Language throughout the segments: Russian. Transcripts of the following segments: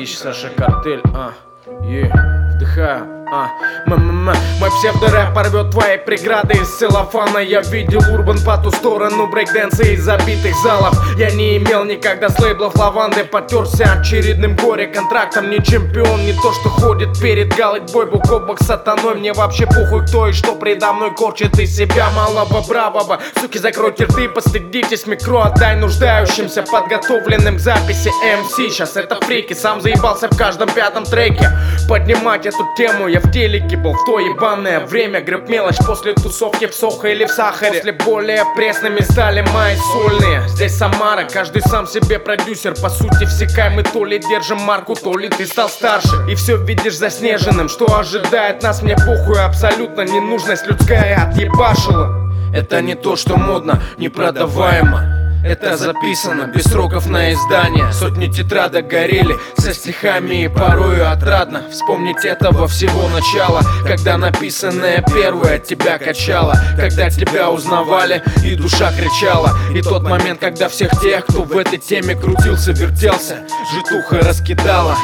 Дичь, Саша Картель, вдыхаю. Мой псевдорэп порвет твои преграды из целлофана. Я видел урбан по ту сторону брейкдэнса из забитых залов. Я не имел никогда с лейблов лаванды. Потерся очередным горе-контрактом. Не чемпион, не то что ходит перед галой бой бок о бок с сатаной. Мне вообще похуй кто и что предо мной корчит из себя малого бравого. Суки, закройте рты, постыдитесь, микро отдай нуждающимся, подготовленным к записи MC. Сейчас это фрики, сам заебался в каждом пятом треке поднимать эту тему. Я в телеке был в то ебаное время. Греб мелочь после тусовки в Сохо или в Сахаре. После более пресными стали мои сольные. Здесь Самара, каждый сам себе продюсер. По сути всекай мы то ли держим марку, то ли ты стал старше и все видишь заснеженным. Что ожидает нас, мне похуй, абсолютно ненужность людская отъебашила. Это не то, что модно, непродаваемо. Это записано без сроков на издание. Сотни тетрадок горели со стихами и порою отрадно вспомнить этого всего начала, когда написанное первое тебя качало, когда тебя узнавали и душа кричала. И тот момент, когда всех тех, кто в этой теме крутился, вертелся, житуха раскидала.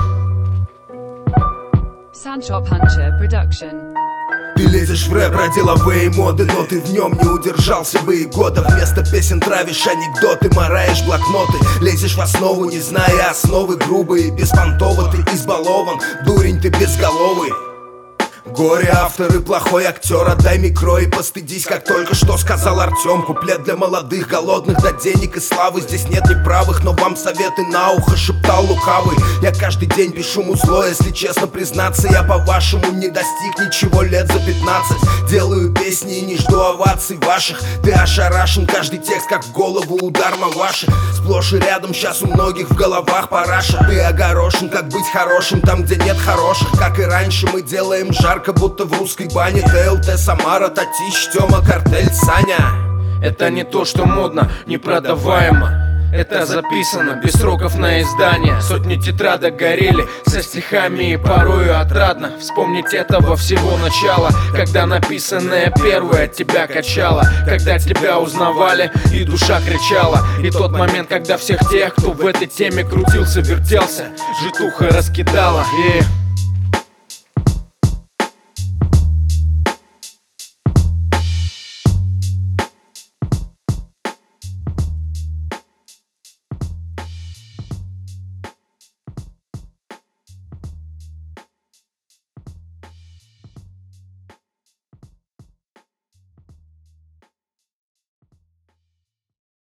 Sancho Puncher Production. Ты лезешь в рэп ради деловые моды, но ты в нем не удержался бы и года. Вместо песен травишь анекдоты, мараешь блокноты. Лезешь в основу, не зная основы, грубые, беспонтово. Ты избалован, дурень ты безголовый. Горе автор и плохой актер, отдай микро и постыдись, как только что сказал Артем. Куплет для молодых, голодных до денег и славы. Здесь нет неправых, но вам советы на ухо шептал лукавый. Я каждый день пишу музло, если честно признаться. Я по-вашему не достиг ничего лет за 15. Делаю песни и не жду оваций ваших. Ты ошарашен, каждый текст как в голову удар маваши. Сплошь и рядом сейчас у многих в головах параша. Ты огорошен, как быть хорошим там, где нет хороших. Как и раньше мы делаем жарко, будто в русской бане. ТЛТ, Самара, Татищ, Тёма, Картель, Саня. Это не то, что модно, непродаваемо. Это записано без сроков на издание. Сотни тетрадок горели со стихами и порою отрадно вспомнить этого всего начала, когда написанное первое тебя качало, когда тебя узнавали и душа кричала. И тот момент, когда всех тех, кто в этой теме крутился, вертелся, житуха раскидала.